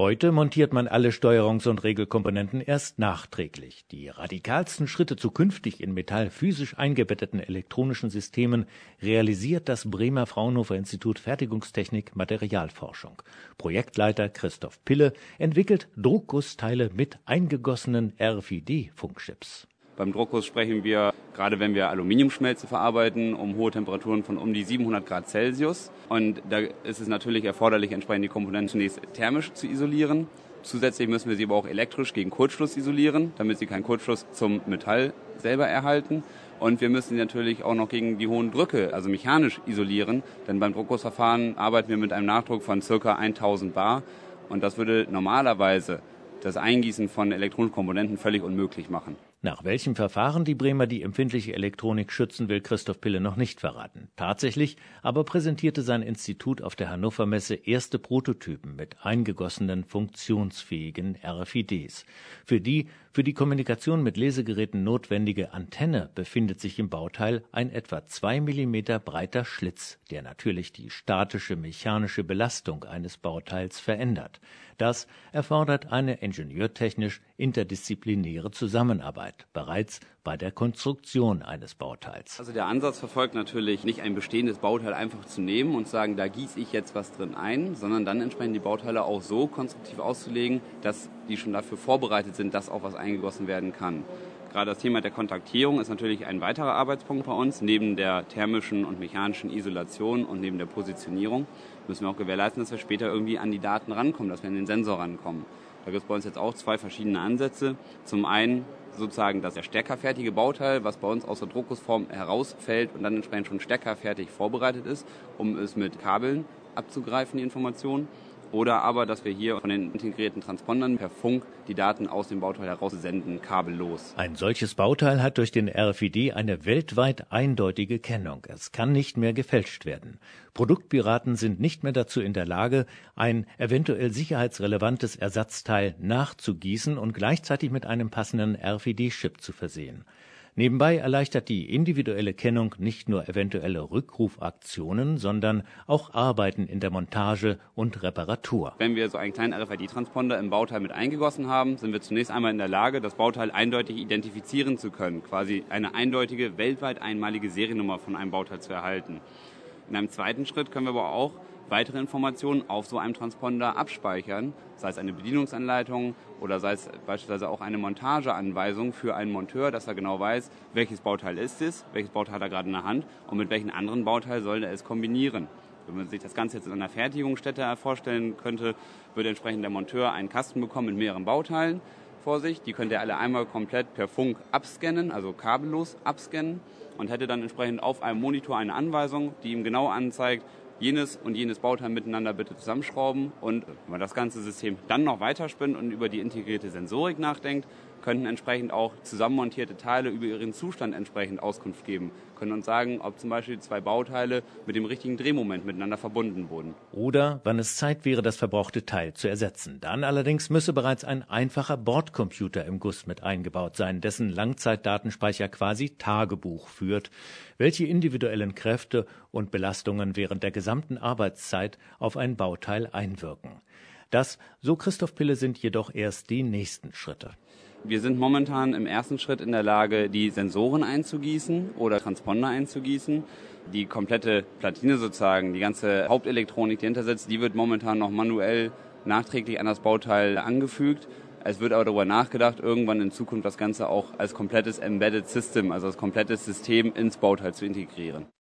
Heute montiert man alle Steuerungs- und Regelkomponenten erst nachträglich. Die radikalsten Schritte zu künftig in Metall physisch eingebetteten elektronischen Systemen realisiert das Bremer Fraunhofer Institut Fertigungstechnik Materialforschung. Projektleiter Christoph Pille entwickelt Druckgussteile mit eingegossenen RFID-Funkchips. Beim Druckguss sprechen wir, gerade wenn wir Aluminiumschmelze verarbeiten, um hohe Temperaturen von um die 700 Grad Celsius. Und da ist es natürlich erforderlich, entsprechend die Komponenten zunächst thermisch zu isolieren. Zusätzlich müssen wir sie aber auch elektrisch gegen Kurzschluss isolieren, damit sie keinen Kurzschluss zum Metall selber erhalten. Und wir müssen sie natürlich auch noch gegen die hohen Drücke, also mechanisch isolieren. Denn beim Druckgussverfahren arbeiten wir mit einem Nachdruck von ca. 1000 bar. Und das würde normalerweise das Eingießen von elektronischen Komponenten völlig unmöglich machen. Nach welchem Verfahren die Bremer die empfindliche Elektronik schützen, will Christoph Pille noch nicht verraten. Tatsächlich aber präsentierte sein Institut auf der Hannover Messe erste Prototypen mit eingegossenen, funktionsfähigen RFIDs. Für die Kommunikation mit Lesegeräten notwendige Antenne befindet sich im Bauteil ein etwa 2 mm breiter Schlitz, der natürlich die statische mechanische Belastung eines Bauteils verändert. Das erfordert eine ingenieurtechnisch interdisziplinäre Zusammenarbeit, bereits bei der Konstruktion eines Bauteils. Also der Ansatz verfolgt natürlich nicht ein bestehendes Bauteil einfach zu nehmen und zu sagen, da gieße ich jetzt was drin ein, sondern dann entsprechend die Bauteile auch so konstruktiv auszulegen, dass die schon dafür vorbereitet sind, dass auch was eingegossen werden kann. Gerade das Thema der Kontaktierung ist natürlich ein weiterer Arbeitspunkt bei uns. Neben der thermischen und mechanischen Isolation und neben der Positionierung müssen wir auch gewährleisten, dass wir später irgendwie an die Daten rankommen, dass wir an den Sensor rankommen. Da gibt es bei uns jetzt auch zwei verschiedene Ansätze. Zum einen sozusagen das steckerfertige Bauteil, was bei uns aus der Druckgussform herausfällt und dann entsprechend schon steckerfertig vorbereitet ist, um es mit Kabeln abzugreifen, die Informationen. Oder aber, dass wir hier von den integrierten Transpondern per Funk die Daten aus dem Bauteil heraus senden, kabellos. Ein solches Bauteil hat durch den RFID eine weltweit eindeutige Kennung. Es kann nicht mehr gefälscht werden. Produktpiraten sind nicht mehr dazu in der Lage, ein eventuell sicherheitsrelevantes Ersatzteil nachzugießen und gleichzeitig mit einem passenden RFID-Chip zu versehen. Nebenbei erleichtert die individuelle Kennung nicht nur eventuelle Rückrufaktionen, sondern auch Arbeiten in der Montage und Reparatur. Wenn wir so einen kleinen RFID-Transponder im Bauteil mit eingegossen haben, sind wir zunächst einmal in der Lage, das Bauteil eindeutig identifizieren zu können, quasi eine eindeutige, weltweit einmalige Seriennummer von einem Bauteil zu erhalten. In einem zweiten Schritt können wir aber auch weitere Informationen auf so einem Transponder abspeichern, sei es eine Bedienungsanleitung oder sei es beispielsweise auch eine Montageanweisung für einen Monteur, dass er genau weiß, welches Bauteil ist es, welches Bauteil hat er gerade in der Hand und mit welchem anderen Bauteil soll er es kombinieren. Wenn man sich das Ganze jetzt in einer Fertigungsstätte vorstellen könnte, würde entsprechend der Monteur einen Kasten bekommen mit mehreren Bauteilen vor sich. Die könnte er alle einmal komplett per Funk abscannen, also kabellos abscannen und hätte dann entsprechend auf einem Monitor eine Anweisung, die ihm genau anzeigt, jenes und jenes Bauteil miteinander bitte zusammenschrauben. Und wenn man das ganze System dann noch weiterspinnt und über die integrierte Sensorik nachdenkt, könnten entsprechend auch zusammenmontierte Teile über ihren Zustand entsprechend Auskunft geben, können uns sagen, ob zum Beispiel zwei Bauteile mit dem richtigen Drehmoment miteinander verbunden wurden. Oder wann es Zeit wäre, das verbrauchte Teil zu ersetzen. Dann allerdings müsse bereits ein einfacher Bordcomputer im Guss mit eingebaut sein, dessen Langzeitdatenspeicher quasi Tagebuch führt, welche individuellen Kräfte und Belastungen während der gesamten Arbeitszeit auf ein Bauteil einwirken. Das, so Christoph Pille, sind jedoch erst die nächsten Schritte. Wir sind momentan im ersten Schritt in der Lage, die Sensoren einzugießen oder Transponder einzugießen. Die komplette Platine sozusagen, die ganze Hauptelektronik, die hinter sitzt, die wird momentan noch manuell nachträglich an das Bauteil angefügt. Es wird aber darüber nachgedacht, irgendwann in Zukunft das Ganze auch als komplettes Embedded System, also als komplettes System ins Bauteil zu integrieren.